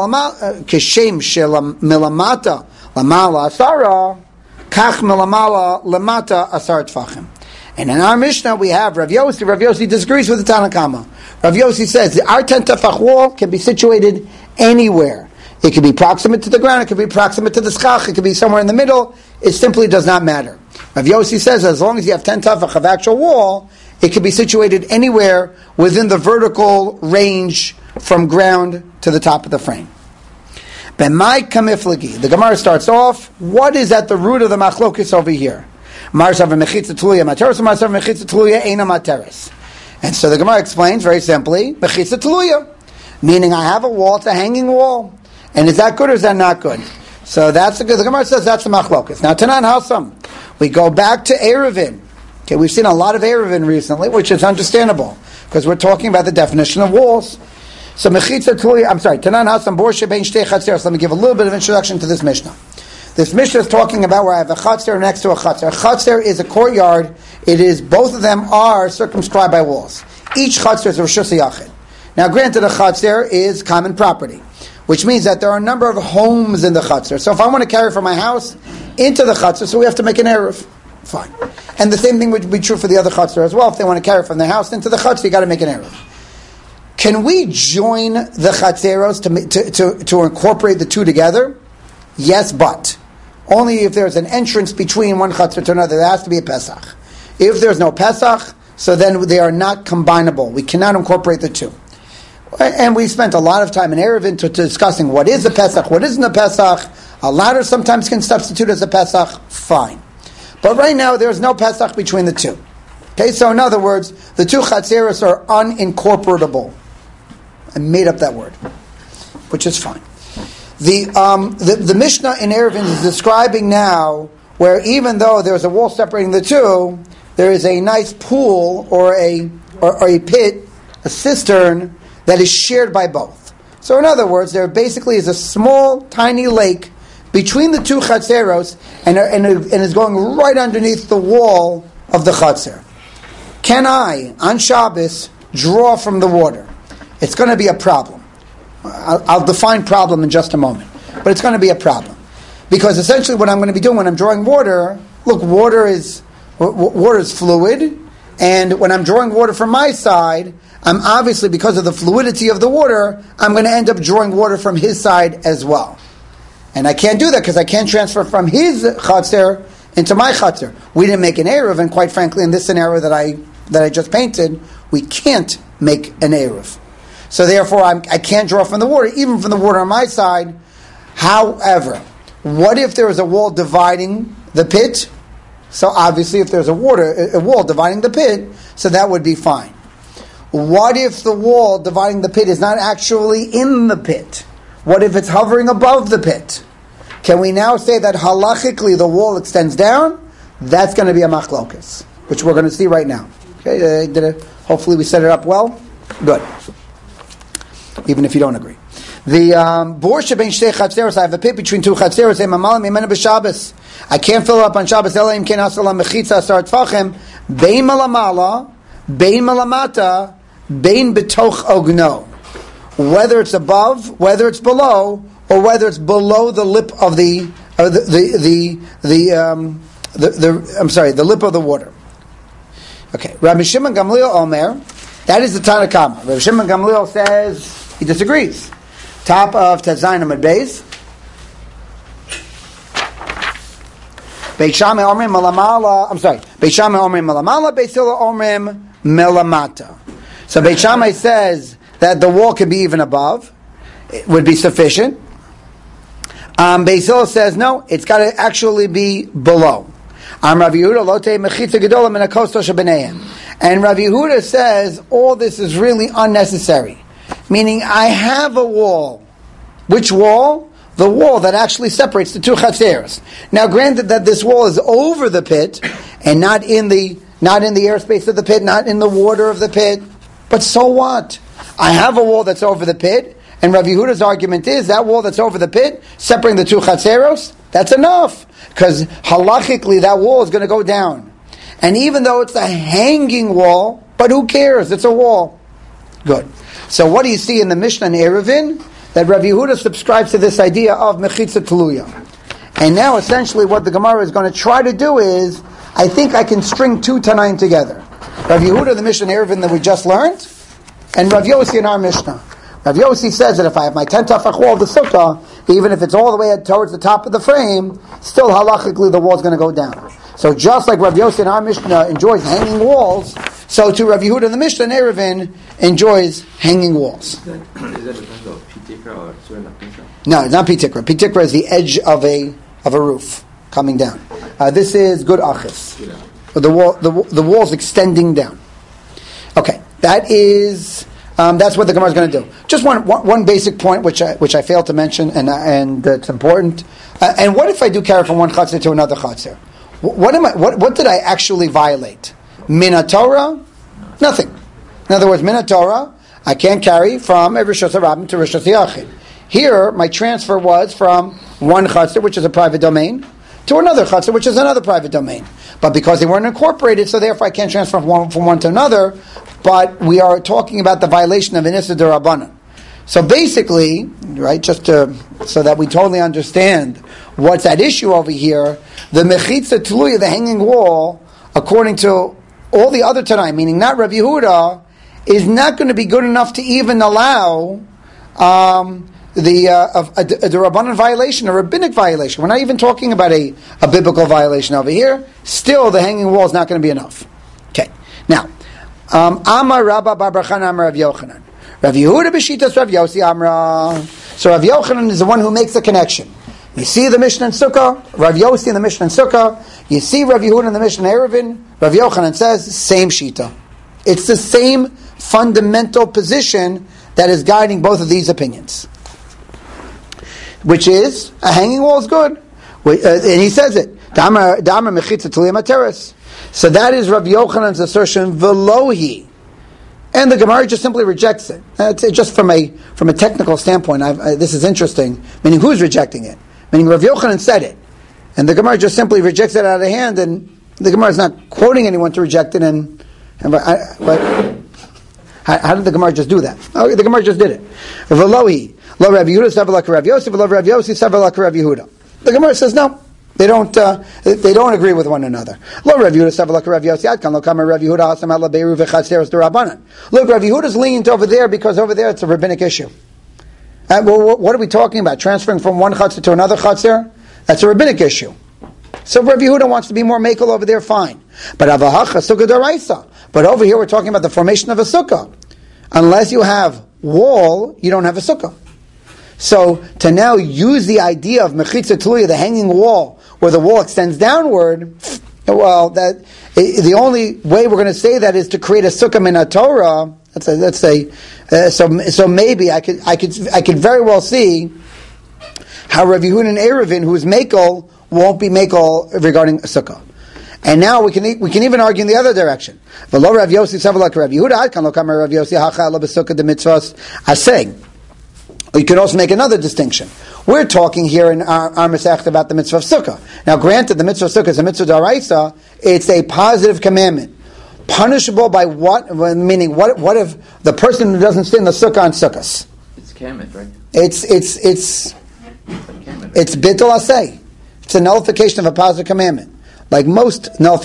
Milamata Lamala Asara Kach Milamala Lamata Asar Tfachim. And in our Mishnah we have Rav Yossi. Rav Yossi disagrees with the Tanakama. Rav Yossi says our 10 tefach wall can be situated anywhere. It could be proximate to the ground, it could be proximate to the schach, it could be somewhere in the middle. It simply does not matter. Rav Yossi says as long as you have 10 tefach of actual wall, it could be situated anywhere within the vertical range from ground to the top of the frame. B'mai kamiflagi. The Gemara starts off, what is at the root of the machlokis over here? Marsav mechitza tluya materes, marsav mechitza tluya eina materes. And so the Gemara explains very simply, mechitza tluya, meaning I have a wall, it's a hanging wall. And is that good or is that not good? So that's the Gemara says that's the machlokis. Now Tanan Hasam, we go back to Eruvin. Okay, we've seen a lot of Eruvin recently, which is understandable because we're talking about the definition of walls. So mechitza tluya, Tanan Hasam borshe bein shtei chatzeros. Let me give a little bit of introduction to this Mishnah. This Mishnah is talking about where I have a chatzer next to a chatzer. A chatzer is a courtyard. It is, both of them are circumscribed by walls. Each chatzer is a reshus yachid. Now granted, a chatzer is common property, which means that there are a number of homes in the chatzer. So if I want to carry from my house into the chatzer, so we have to make an eruv. Fine. And the same thing would be true for the other chatzer as well. If they want to carry from their house into the chatzer, you got to make an eruv. Can we join the chatzeros to incorporate the two together? Yes, but only if there's an entrance between one chatzer to another. There has to be a Pesach. If there's no Pesach, so then they are not combinable. We cannot incorporate the two. And we spent a lot of time in Eruvin to discussing what is a Pesach, what isn't a Pesach. A ladder sometimes can substitute as a Pesach. Fine. But right now, there's no Pesach between the two. Okay, so in other words, the two chatzeros are unincorporatable. I made up that word, which is fine. The Mishnah in Eruvin is describing now where even though there's a wall separating the two, there is a nice pool or a pit, a cistern that is shared by both. So in other words, there basically is a small, tiny lake between the two chatzeros and is going right underneath the wall of the chatzer. Can I, on Shabbos, draw from the water? It's going to be a problem. I'll define problem in just a moment. But it's going to be a problem. Because essentially what I'm going to be doing when I'm drawing water, look, water is fluid, and when I'm drawing water from my side, I'm obviously, because of the fluidity of the water, I'm going to end up drawing water from his side as well. And I can't do that because I can't transfer from his chatzer into my chatzer. We didn't make an eruv, and quite frankly, in this scenario that I just painted, we can't make an eruv. So therefore, I can't draw from the water, even from the water on my side. However, what if there is a wall dividing the pit? So obviously, if there's a wall dividing the pit, so that would be fine. What if the wall dividing the pit is not actually in the pit? What if it's hovering above the pit? Can we now say that halachically the wall extends down? That's going to be a machlokas, which we're going to see right now. Okay, hopefully we set it up well. Good. Even if you don't agree. The borsha bein shtei chatzeros, I have a pit between two chatzeros. I can't fill it up on Shabbos. Elaim ken asalam mechitza asar tfachim bein malamala, bein malamata, bein betoch ogno. Whether it's above, whether it's below, or whether it's below the lip of the lip of the water. Okay, Rabbi Shimon Gamliel Omer. That is the Tanakama. Rabbi Shimon Gamliel says he disagrees. Top of Tzayin Amud Beis. Beit Shammai Omrim Melamala. Beit Shammai Omrim Melamala. Beit Hillel Omrim Melamata. So Beit Shammai says that the wall can be even above. It would be sufficient. Beit Hillel says no. It's got to actually be below. Rav Yehuda Lote Mechitza Gedola Min HaKosto Shebeneim. And Rav Yehuda says all this is really unnecessary. Meaning, I have a wall. Which wall? The wall that actually separates the two chatzeros. Now, granted that this wall is over the pit and not in the airspace of the pit, not in the water of the pit. But so what? I have a wall that's over the pit, and Rav Yehuda's argument is that wall that's over the pit, separating the two chatzeros, That's enough. Because halachically, that wall is going to go down. And even though it's a hanging wall, but who cares? It's a wall. Good. So what do you see in the Mishnah in Eruvin? That Rav Yehuda subscribes to this idea of mechitza teluya. And now essentially what the Gemara is going to try to do is, I think I can string two Tanaim together. Rav Yehuda, the Mishnah in Eruvin that we just learned, and Rav Yossi in our Mishnah. Rav Yossi says that if I have my 10 tafach wall of the sukkah, even if it's all the way towards the top of the frame, still halachically the wall is going to go down. So just like Rav Yossi in our Mishnah enjoys hanging walls, so too Rav Yehuda in the Mishnah in Eruvin enjoys hanging walls. Is that the kind of pitikra or surah napisa? No, it's not pitikra. Pitikra is the edge of a roof coming down. This is good achis. The wall's extending down. Okay, that's what the Gemara is going to do. Just one basic point which I failed to mention, and it's important. And what if I do carry from one chatzir to another chatzir? What did I actually violate? Min Torah? Nothing. In other words, Min Torah, I can't carry from a Rishos HaRabim to Rishos HaYachid. Here, my transfer was from one chatzir, which is a private domain, to another chatzir, which is another private domain. But because they weren't incorporated, so therefore I can't transfer from one to another. But we are talking about the violation of an Issa D'Rabbanan. So basically, right, so that we totally understand what's at issue over here, the mechitza teluya, the hanging wall, according to all the other Tanaim, meaning not Rav Yehuda, is not going to be good enough to even allow the Rabbanan violation, a rabbinic violation. We're not even talking about a biblical violation over here. Still, the hanging wall is not going to be enough. Okay. Now, Amar Rabba Bar Bar Chana Amar Rav Yochanan. Rav Yehuda b'shitas Rav Yossi Amra. So Rav Yochanan is the one who makes the connection. You see the Mishnah in Sukkah, Rav Yossi in the Mishnah in Sukkah. You see Rav Yehuda in the Mishnah in Eruvin. Rav Yochanan says, same shita. It's the same fundamental position that is guiding both of these opinions. Which is, a hanging wall is good. And he says it. So that is Rav Yochanan's assertion, velohi. And the Gemara just simply rejects it. It's just from a technical standpoint, this is interesting. Meaning, who's rejecting it? Meaning, Rav Yochanan said it. And the Gemara just simply rejects it out of hand, and the Gemara is not quoting anyone to reject it. But how did the Gemara just do that? Oh, the Gemara just did it. Velohi. Lo Rav Yehuda savalak Rav Yosef, lo Rav Yosef savalak Rav Yehuda. The Gemara says no, they don't agree with one another. Lo Rav Yehuda savalak Rav Yosef adkan lo kama Rav Yehuda asam ala beiru v'chatzeros d'Rabbanan. Look, Rav Yehuda's lenient over there because over there it's a rabbinic issue. Well, what are we talking about? Transferring from one chatzir to another chatzir? That's a rabbinic issue. So Rav Yehuda wants to be more makel over there, fine. But avahacha sukkah d'oraisa. But over here we're talking about the formation of a sukkah. Unless you have wall, you don't have a sukkah. So to now use the idea of mechitza teluya, the hanging wall, where the wall extends downward, well, the only way we're going to say that is to create a sukkah min Torah. So maybe I could very well see how Rav Yehuda and Eruvin, who is mekel, won't be mekel regarding a sukkah. And now we can even argue in the other direction. V'lo Rav Yossi savalak Rav Yehuda adkan lo kama Rav Yossi hacha ala b'sukkah de mitzvos aseg. You could also make another distinction. We're talking here in our Masechta about the mitzvah of sukkah. Now, granted, the mitzvah of sukkah is a mitzvah d'oraisa. It's a positive commandment, punishable by what? Meaning, what if the person who doesn't stay in the sukkah on sukkahs? It's kamet, right? It's bittul aseh. It's a nullification of a positive commandment. Like most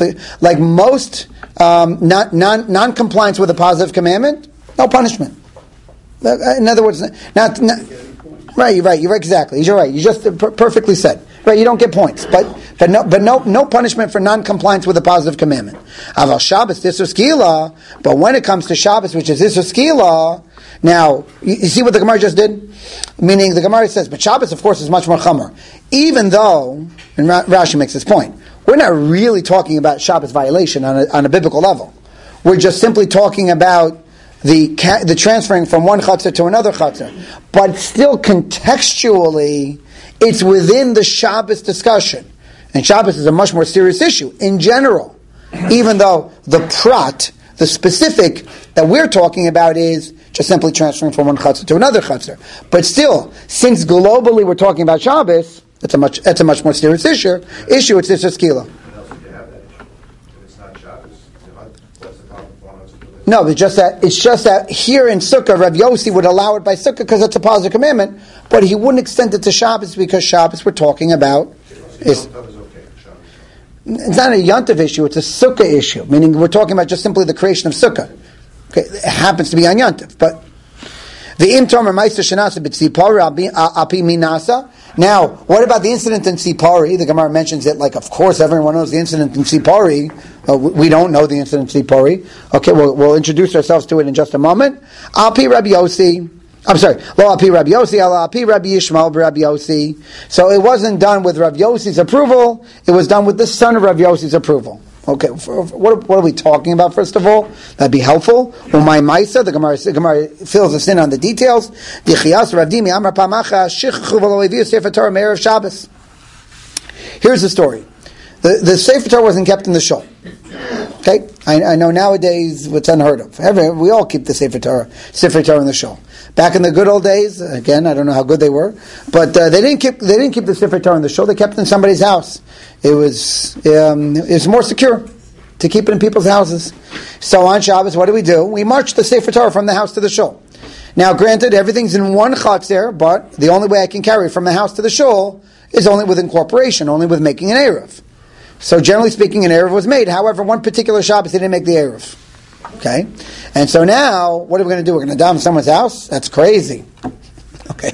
non-compliance with a positive commandment, no punishment. In other words, not right. You're right. Exactly. You're right. You just perfectly said. Right. You don't get points, but no punishment for non-compliance with a positive commandment. Aval Shabbos Isur Skila, but when it comes to Shabbos, which is Isur Skila, now you see what the Gemara just did. Meaning the Gemara says, but Shabbos, of course, is much more chamor. Even though, and Rashi makes this point, we're not really talking about Shabbos violation on a biblical level. We're just simply talking about the transferring from one chatzir to another chatzir. But still contextually, it's within the Shabbos discussion. And Shabbos is a much more serious issue in general. Even though the prat, the specific that we're talking about is just simply transferring from one chatzir to another chatzir. But still, since globally we're talking about Shabbos, That's a much more serious issue. It's just kila. What else would you have that issue? If it's not Shabbos, what's the problem with one of No, it's just that here in Sukkah, Rav Yossi would allow it by Sukkah because it's a positive commandment, but he wouldn't extend it to Shabbos because Shabbos we're talking about is. It's not a Yontiv issue; it's a Sukkah issue. Meaning, we're talking about just simply the creation of Sukkah. Okay, it happens to be on Yontiv, but the Tomer Meister Shenasa b'Tzipori Api Minasa. Now, what about the incident in Tzipori? The Gemara mentions it like, of course, everyone knows the incident in Tzipori. We don't know the incident in Tzipori. Okay, we'll introduce ourselves to it in just a moment. Api Rabbi Yossi. I'm sorry, Lo Api Rabbi Yossi, Ala Api Rabbi Yishmael Rabbi Yossi. So it wasn't done with Rabbi Yossi's approval, it was done with the son of Rabbi Yossi's approval. Okay, what are we talking about, first of all? That'd be helpful. Umay Maisa, the Gemara fills us in on the details. Here's the story. The Sefer Torah wasn't kept in the shul. Okay? I know nowadays it's unheard of. We all keep the Sefer Torah in the shul. Back in the good old days, again, I don't know how good they were, but they didn't keep the Sefer Torah in the shul. They kept it in somebody's house. It was more secure to keep it in people's houses. So on Shabbos, what do? We march the Sefer Torah from the house to the shul. Now, granted, everything's in one chatzer, but the only way I can carry from the house to the shul is only with incorporation, only with making an eruv. So generally speaking, an eruv was made. However, one particular Shabbos, they didn't make the eruv. Okay? And so now, what are we going to do? We're going to daven in someone's house? That's crazy. Okay.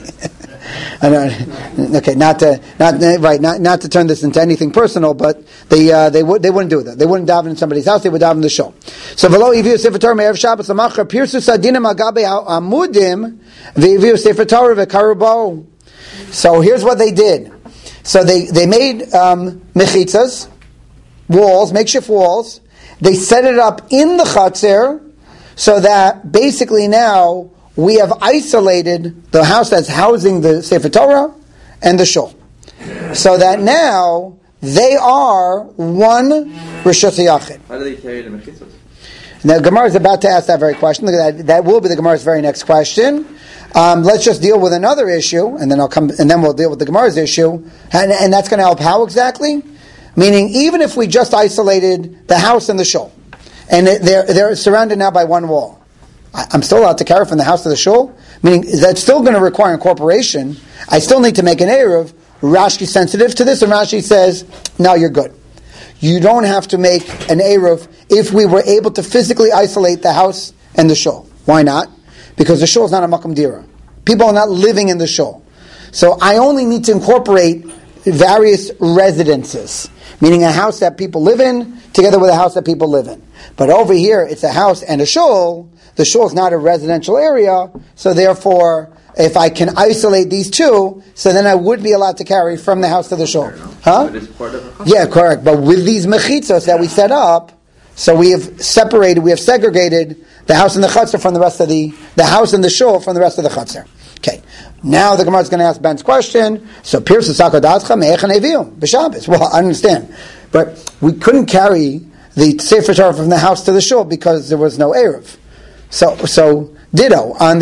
Okay, not to turn this into anything personal, but they wouldn't do that. They wouldn't daven in somebody's house. They would daven in the shul. So v'lo iviu sefer Torah me'erev Shabbos l'machar pirsu sadinim agabe amudim v'iviu sefer Torah v'karubo. So here's what they did. So they made mechitzas, walls, makeshift walls. They set it up in the chatzer, so that basically now we have isolated the house that's housing the Sefer Torah and the shul. So that now they are one Rishus HaYachid. How do they carry the mechitzos? Now Gemara is about to ask that very question. That will be the Gemara's very next question. Let's just deal with another issue, and then we'll deal with the Gemara's issue. And that's going to help how exactly? Meaning, even if we just isolated the house and the shul, and they're surrounded now by one wall, I'm still allowed to carry from the house to the shul? Meaning, that's still going to require incorporation. I still need to make an eruv. Rashi's sensitive to this, and Rashi says, no, you're good. You don't have to make an eruv if we were able to physically isolate the house and the shul. Why not? Because the shul is not a makom dira. People are not living in the shul. So I only need to incorporate various residences, meaning a house that people live in together with a house that people live in. But over here, it's a house and a shul. The shul is not a residential area, so therefore, if I can isolate these two, so then I would be allowed to carry from the house to the shul. Huh? Yeah, correct. But with these mechitzos that we set up, so we have segregated the house and the chutzner from the rest of the house and the shul from the rest of the chutzner. Okay. Now the Gemara is going to ask Ben's question. So, Pirsu Sakadatcha Me'echan Evium b'Shabbos. Well, I understand, but we couldn't carry the Sefer Torah from the house to the shul because there was no eruv. So ditto on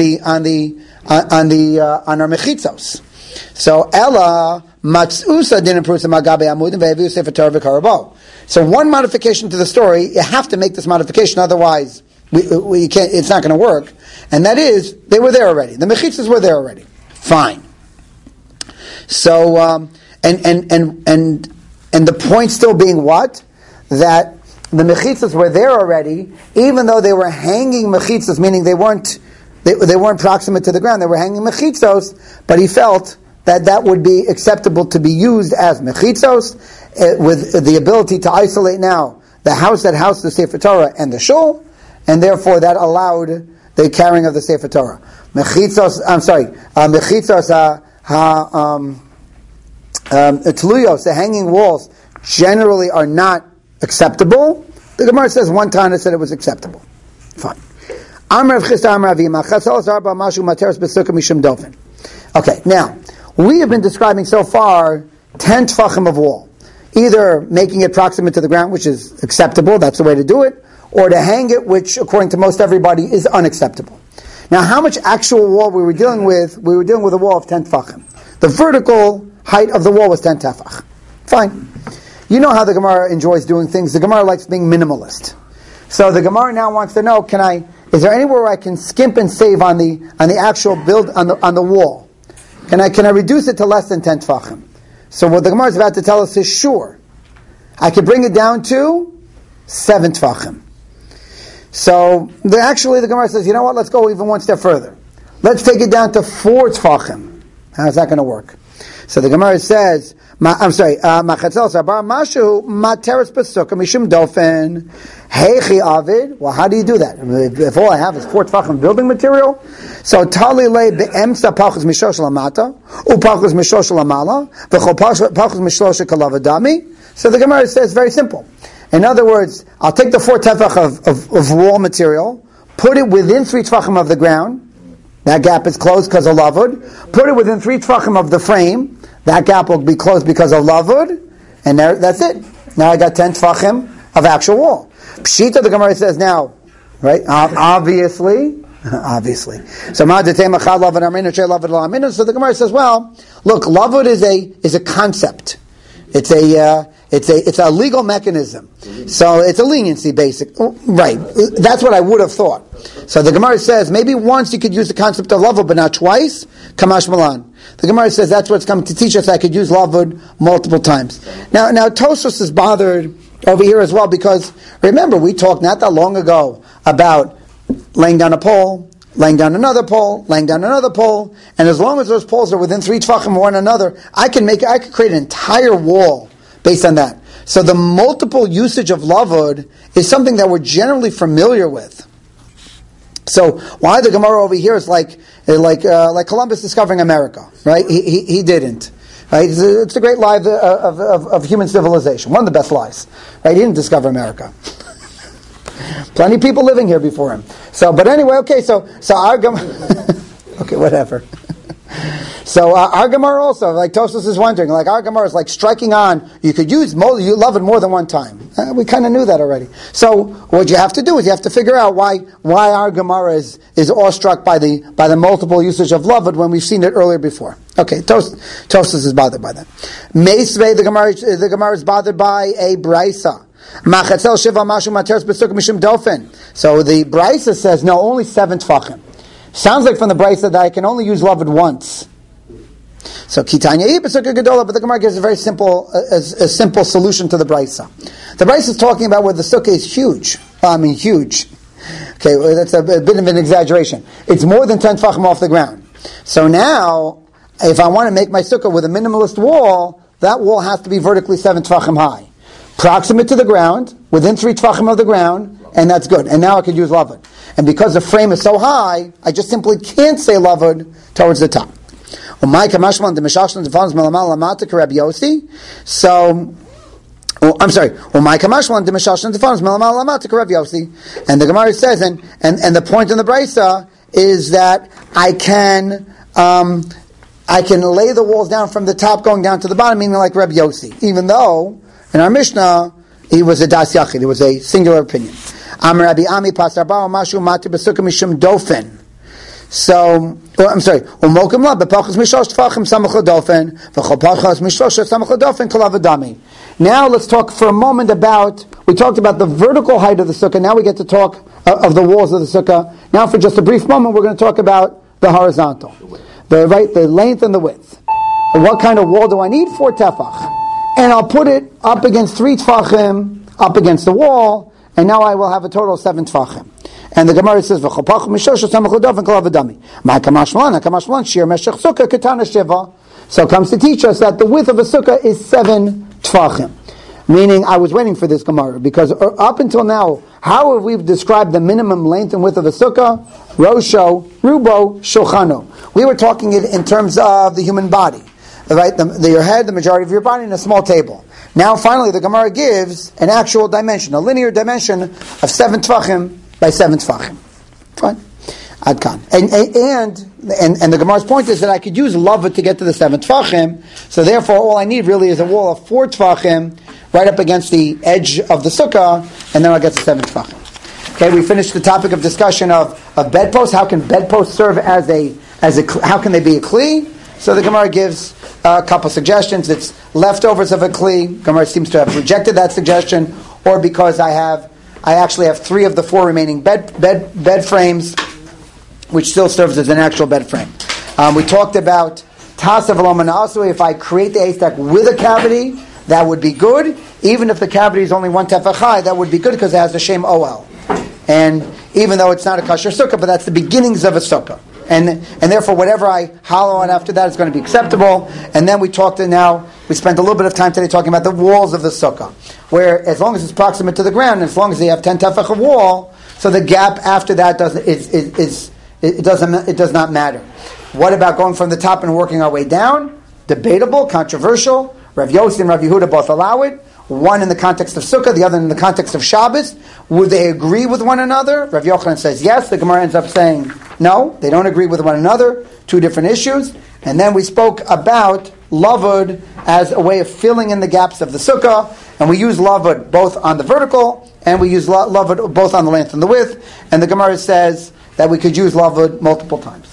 our mechitzos. So Ella Matzusa didn't prove Magabe Amudim ve'eviu Sefer Torah v'karabo. So one modification to the story, you have to make this modification, otherwise we can't. It's not going to work. And that is, they were there already. The mechitzos were there already. Fine. So and the point still being what? That the mechitzos were there already, even though they were hanging mechitzos, meaning they weren't proximate to the ground. They were hanging mechitzos, but he felt that would be acceptable to be used as mechitzos, with the ability to isolate now the house that housed the Sefer Torah and the shul, and therefore that allowed the carrying of the Sefer Torah. Mechitzos, teluyos, the hanging walls, generally are not acceptable. The Gemara says one time it said it was acceptable. Fine. Okay, now, we have been describing so far 10 tfachim of wall. Either making it proximate to the ground, which is acceptable, that's the way to do it, or to hang it, which according to most everybody is unacceptable. Now, how much actual wall we were dealing with? We were dealing with a wall of 10 tfachim. The vertical height of the wall was 10 tefach. Fine. You know how the Gemara enjoys doing things. The Gemara likes being minimalist. So the Gemara now wants to know, is there anywhere where I can skimp and save on the actual build on the wall? Can I reduce it to less than 10 tefachim? So what the Gemara is about to tell us is sure. I can bring it down to 7 tefachim. So the Gemara says, you know what? Let's go even one step further. Let's take it down to 4 tefachim. How's that going to work? So the Gemara says, Machatzel sabar mashu materes besukah mishum dofen heichi avid. Well, how do you do that? If all I have is 4 tefachim building material, so tali le beemsa pachos mishosh lamata upachos mishosh lamala v'chol pachos mishosh kalavadami. So the Gemara says very simple. In other words, I'll take the 4 tefach of wall material, put it within 3 tefachim of the ground. That gap is closed because of lavud. Put it within 3 tefachim of the frame. That gap will be closed because of lavud. And that's it. Now I got 10 tefachim of actual wall. Pshita, the Gemara says now, right? Obviously. So the Gemara says, well, look, lavud is a concept. It's a legal mechanism. So it's a leniency basic. Right. That's what I would have thought. So the Gemara says, maybe once you could use the concept of lavud, but not twice. Kamash Malan. The Gemara says that's what's coming to teach us. I could use lavud multiple times. Now Tosfos is bothered over here as well because remember we talked not that long ago about laying down a pole, laying down another pole, laying down another pole, and as long as those poles are within 3 tefachim of one another, I could create an entire wall based on that. So the multiple usage of lavud is something that we're generally familiar with. So why the Gemara over here is like Columbus discovering America, right? He didn't. Right? It's a great lie of human civilization. One of the best lies. Right? He didn't discover America. Plenty of people living here before him. So, but anyway, okay. So our Gemara. Okay, whatever. So our Gemara also, like Tosfos is wondering, like our Gemara is like striking on. You could use lavud more than one time. We kind of knew that already. So what you have to do is you have to figure out why our Gemara is awestruck by the multiple usage of lavud when we've seen it earlier before. Okay, Tosfos is bothered by that. Meisvei, the Gemara is bothered by a brisa. Machatzel shiva mashu materes besukah mishum dofen. So the brisa says no, only 7 tefachim. Sounds like from the brisa that I can only use lavud once. So Kitanya Besukah Gedola, but the Gemara gives a very simple solution to the brisa. The brisa is talking about where the sukkah is huge. Huge. Okay, that's a bit of an exaggeration. It's more than 10 tefachim off the ground. So now, if I want to make my sukkah with a minimalist wall, that wall has to be vertically 7 tefachim high. Proximate to the ground, within 3 tefachim of the ground, and that's good. And now I could use lavud. And because the frame is so high, I just simply can't say lavud towards the top. So, I'm sorry. And the Gemara says, and the point in the brisa is that I can lay the walls down from the top going down to the bottom, meaning like Rabbi Yossi. Even though in our Mishnah he was a das yachid, it was a singular opinion. Am Rabbi Ami pasar ba mashu mati besukah mishum dofen. So, I'm sorry. Now let's talk for a moment about, we talked about the vertical height of the sukkah, now we get to talk of the walls of the sukkah. Now for just a brief moment we're going to talk about the horizontal. The length and the width. What kind of wall do I need? 4 tefach. And I'll put it up against 3 tefachim, up against the wall, and now I will have a total of 7 tefachim. And the Gemara says, so it comes to teach us that the width of a sukkah is 7 tefachim. Meaning, I was waiting for this Gemara, because up until now, how have we described the minimum length and width of a sukkah? Rosho, Rubo, Shochano. We were talking it in terms of the human body. Right? Your head, the majority of your body, and a small table. Now, finally, the Gemara gives an actual dimension, a linear dimension of 7 tefachim by 7 tefachim. Fine. Adkan. And the Gemara's point is that I could use lavud to get to the 7 tefachim, so therefore all I need really is a wall of 4 tefachim right up against the edge of the sukkah, and then I'll get to 7 tefachim. Okay, we finished the topic of discussion of bedposts. How can bedposts serve as how can they be a kli? So the Gemara gives a couple suggestions. It's leftovers of a kli. Gemara seems to have rejected that suggestion, or because I actually have 3 of the 4 remaining bed frames, which still serves as an actual bed frame. We talked about tasav alomana. Also, if I create the haystack with a cavity, that would be good. Even if the cavity is only 1 tefach high, that would be good because it has the shem OL. And even though it's not a kosher sukkah, but that's the beginnings of a sukkah. And therefore, whatever I hollow on after that is going to be acceptable. And then we spent a little bit of time today talking about the walls of the sukkah, where as long as it's proximate to the ground, as long as they have 10 tefach of wall, so the gap after that does not matter. What about going from the top and working our way down? Debatable, controversial. Rav Yossi and Rav Yehuda both allow it. One in the context of Sukkah, the other in the context of Shabbos. Would they agree with one another? Rav Yochanan says yes. The Gemara ends up saying no. They don't agree with one another. 2 different issues. And then we spoke about lavud as a way of filling in the gaps of the Sukkah. And we use lavud both on the vertical and we use lavud both on the length and the width. And the Gemara says that we could use lavud multiple times.